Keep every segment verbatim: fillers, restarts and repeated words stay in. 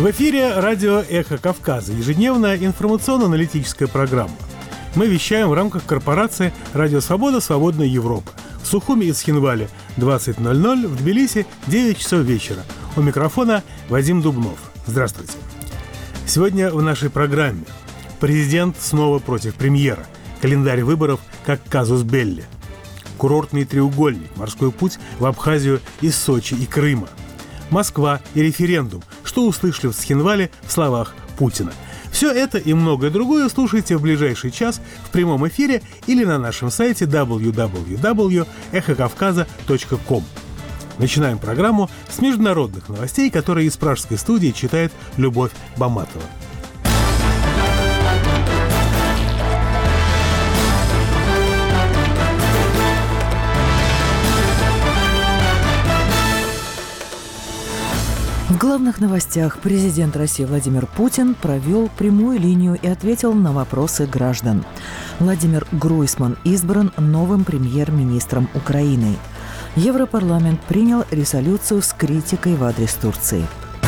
В эфире радио «Эхо Кавказа», ежедневная информационно-аналитическая программа. Мы вещаем в рамках корпорации «Радио Свобода. Свободная Европа». В Сухуми и Цхинвале двадцать ноль ноль, в Тбилиси девять часов вечера. У микрофона Вадим Дубнов. Здравствуйте. Сегодня в нашей программе президент снова против премьера. Календарь выборов как казус белли. Курортный треугольник, морской путь в Абхазию из Сочи и Крыма. Москва и референдум. Что услышали в Цхинвале в словах Путина? Все это и многое другое слушайте в ближайший час в прямом эфире или на нашем сайте дабл ю дабл ю дабл ю точка эхо кавказа точка ком. Начинаем программу с международных новостей, которые из пражской студии читает Любовь Баматова. В главных новостях президент России Владимир Путин провел прямую линию и ответил на вопросы граждан. Владимир Гройсман избран новым премьер-министром Украины. Европарламент принял резолюцию с критикой в адрес Турции.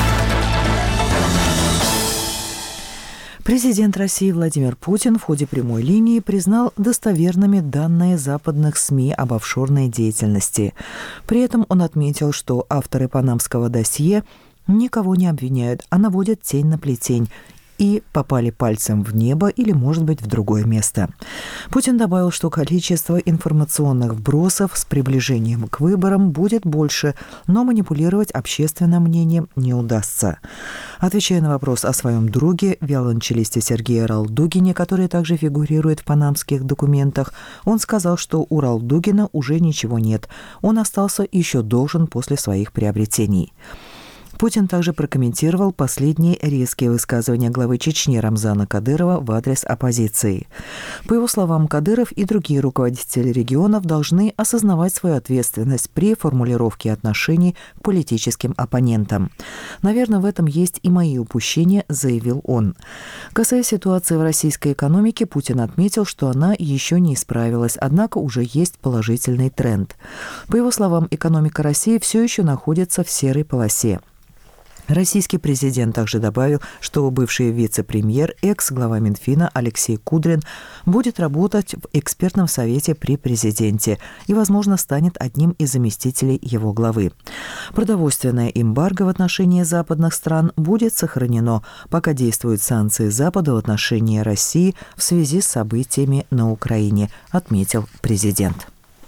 Президент России Владимир Путин в ходе прямой линии признал достоверными данные западных СМИ об офшорной деятельности. При этом он отметил, что авторы панамского досье никого не обвиняют, а наводят тень на плетень и попали пальцем в небо или, может быть, в другое место. Путин добавил, что количество информационных вбросов с приближением к выборам будет больше, но манипулировать общественным мнением не удастся. Отвечая на вопрос о своем друге, виолончелисте Сергее Ралдугине, который также фигурирует в панамских документах, он сказал, что у Ралдугина уже ничего нет. Он остался еще должен после своих приобретений. Путин также прокомментировал последние резкие высказывания главы Чечни Рамзана Кадырова в адрес оппозиции. По его словам, Кадыров и другие руководители регионов должны осознавать свою ответственность при формулировке отношений к политическим оппонентам. «Наверное, в этом есть и мои упущения», — заявил он. Касаясь ситуации в российской экономике, Путин отметил, что она еще не исправилась, однако уже есть положительный тренд. По его словам, экономика России все еще находится в серой полосе. Российский президент также добавил, что бывший вице-премьер, экс-глава Минфина Алексей Кудрин будет работать в экспертном совете при президенте и, возможно, станет одним из заместителей его главы. Продовольственное эмбарго в отношении западных стран будет сохранено, пока действуют санкции Запада в отношении России в связи с событиями на Украине, отметил президент.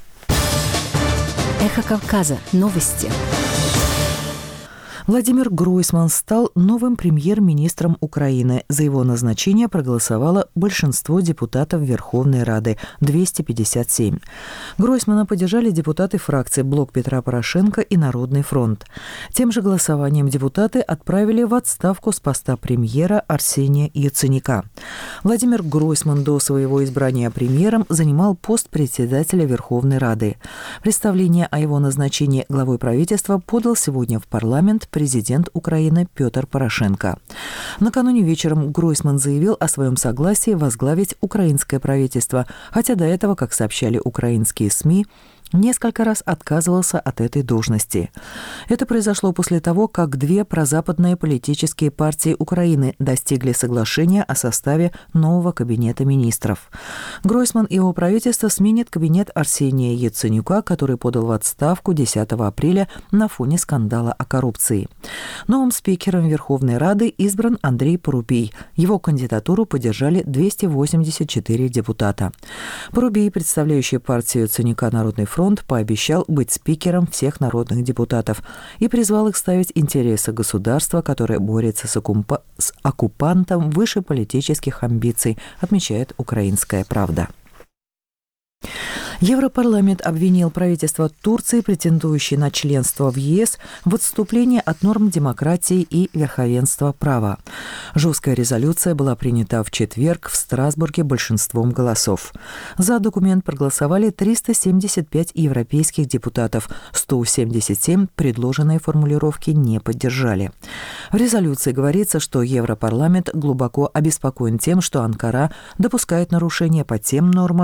Эхо Кавказа. Новости. Владимир Гройсман стал новым премьер-министром Украины. За его назначение проголосовало большинство депутатов Верховной Рады – двести пятьдесят семь. Гройсмана поддержали депутаты фракций «Блок Петра Порошенко» и «Народный фронт». Тем же голосованием депутаты отправили в отставку с поста премьера Арсения Яценюка. Владимир Гройсман до своего избрания премьером занимал пост председателя Верховной Рады. Представление о его назначении главой правительства подал сегодня в парламент президент Украины Петр Порошенко. Накануне вечером Гройсман заявил о своем согласии возглавить украинское правительство, хотя до этого, как сообщали украинские СМИ, несколько раз отказывался от этой должности. Это произошло после того, как две прозападные политические партии Украины достигли соглашения о составе нового кабинета министров. Гройсман и его правительство сменят кабинет Арсения Яценюка, который подал в отставку десятого апреля на фоне скандала о коррупции. Новым спикером Верховной Рады избран Андрей Порубий. Его кандидатуру поддержали двести восемьдесят четыре депутата. Порубий, представляющий партию Яценюка «Народный фронт», фронт пообещал быть спикером всех народных депутатов и призвал их ставить интересы государства, которое борется с, оккупа... с оккупантом, выше политических амбиций, отмечает «Украинская правда». Европарламент обвинил правительство Турции, претендующее на членство в ЕС, в отступлении от норм демократии и верховенства права. Жесткая резолюция была принята в четверг в Страсбурге большинством голосов. За документ проголосовали триста семьдесят пять европейских депутатов, сто семьдесят семь предложенные формулировки не поддержали. В резолюции говорится, что Европарламент глубоко обеспокоен тем, что Анкара допускает нарушения по тем нормам,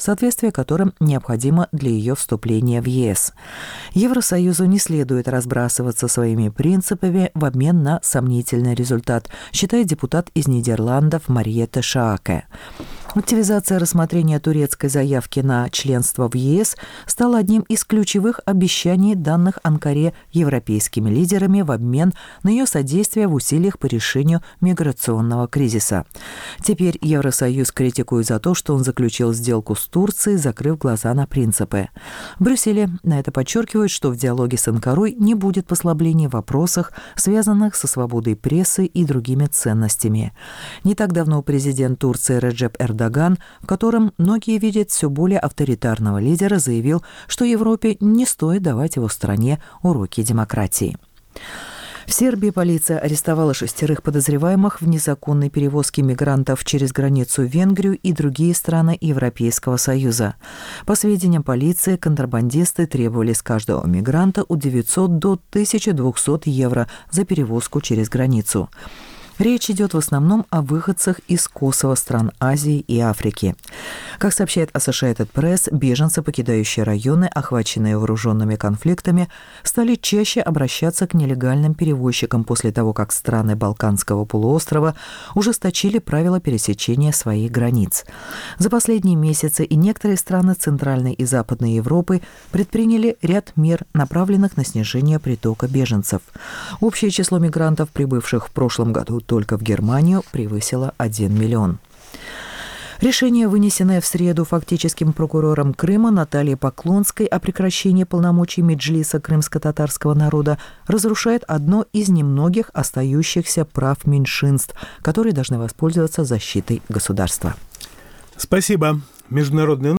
соответствие которым необходимо для ее вступления в ЕС. Евросоюзу не следует разбрасываться своими принципами в обмен на сомнительный результат, считает депутат из Нидерландов Мариетте Шааке. Активизация рассмотрения турецкой заявки на членство в ЕС стала одним из ключевых обещаний, данных Анкаре европейскими лидерами в обмен на ее содействие в усилиях по решению миграционного кризиса. Теперь Евросоюз критикует за то, что он заключил сделку с Турцией, закрыв глаза на принципы. В Брюсселе на это подчеркивают, что в диалоге с Анкарой не будет послаблений в вопросах, связанных со свободой прессы и другими ценностями. Не так давно президент Турции Реджеп Эрдоган, в котором многие видят все более авторитарного лидера, заявил, что Европе не стоит давать его стране уроки демократии. В Сербии полиция арестовала шестерых подозреваемых в незаконной перевозке мигрантов через границу в Венгрию и другие страны Европейского Союза. По сведениям полиции, контрабандисты требовали с каждого мигранта от девятисот до тысячи двухсот евро за перевозку через границу. Речь идет в основном о выходцах из Косово, стран Азии и Африки. Как сообщает Associated Press, беженцы, покидающие районы, охваченные вооруженными конфликтами, стали чаще обращаться к нелегальным перевозчикам после того, как страны Балканского полуострова ужесточили правила пересечения своих границ. За последние месяцы и некоторые страны Центральной и Западной Европы предприняли ряд мер, направленных на снижение притока беженцев. Общее число мигрантов, прибывших в прошлом году только в Германию, превысило один миллион. Решение, вынесенное в среду фактическим прокурором Крыма Натальей Поклонской о прекращении полномочий Меджлиса крымско-татарского народа, разрушает одно из немногих остающихся прав меньшинств, которые должны воспользоваться защитой государства. Спасибо. Международные